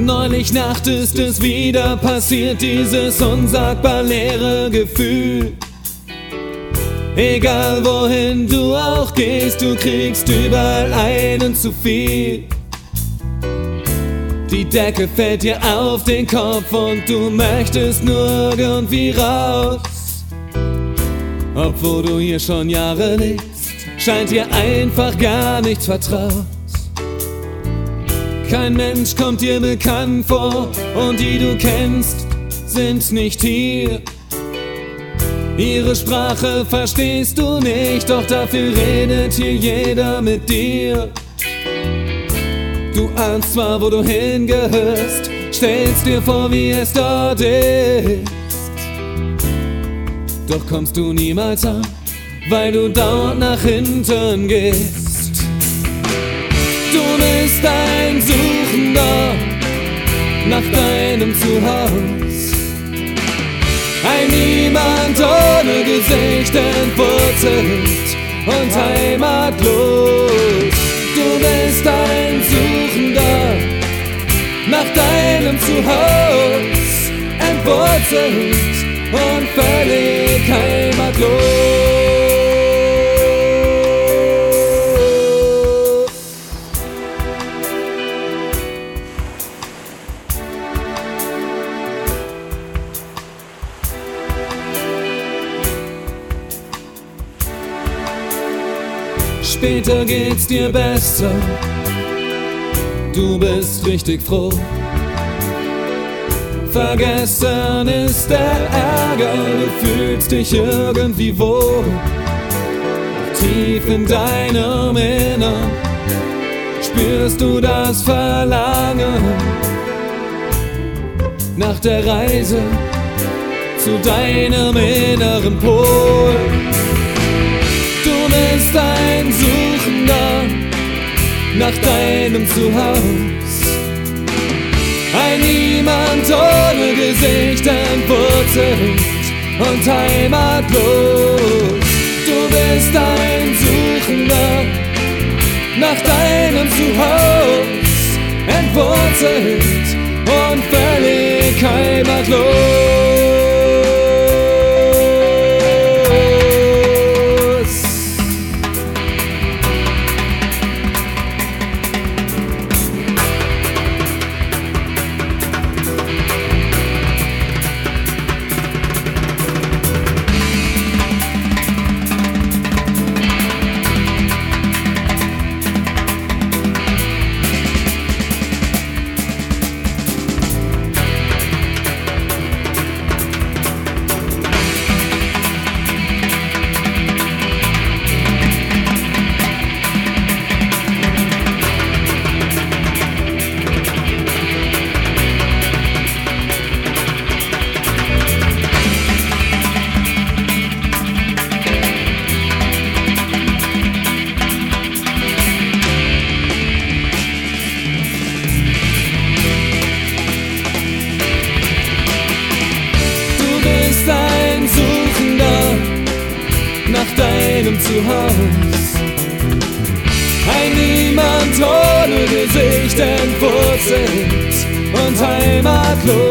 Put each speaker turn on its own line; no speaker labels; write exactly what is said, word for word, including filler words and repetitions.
Neulich Nacht ist es wieder passiert, dieses unsagbar leere Gefühl. Egal wohin du auch gehst, du kriegst überall einen zu viel. Die Decke fällt dir auf den Kopf und du möchtest nur irgendwie raus. Obwohl du hier schon Jahre lebst, scheint dir einfach gar nichts vertraut. Kein Mensch kommt dir bekannt vor und die du kennst, sind nicht hier. Ihre Sprache verstehst du nicht, doch dafür redet hier jeder mit dir. Du ahnst zwar, wo du hingehörst, stellst dir vor, wie es dort ist. Doch kommst du niemals an, weil du dauernd nach hinten gehst. Du bist ein Suchender nach deinem Zuhause. Ein Niemand ohne Gesicht, entwurzelt und heimatlos. Du bist ein Suchender nach deinem Zuhause, entwurzelt und völlig heimatlos. Später geht's dir besser, du bist richtig froh. Vergessen ist der Ärger, du fühlst dich irgendwie wohl. Tief in deinem Innern spürst du das Verlangen nach der Reise zu deinem inneren Pol. Du bist ein Suchender nach deinem Zuhause. Ein Niemand ohne Gesicht, entwurzelt und heimatlos. Du bist ein Suchender nach deinem Zuhause, entwurzelt und völlig heimatlos. Nach deinem Zuhause. Ein Niemand ohne Gesicht, entwurzelt und heimatlos.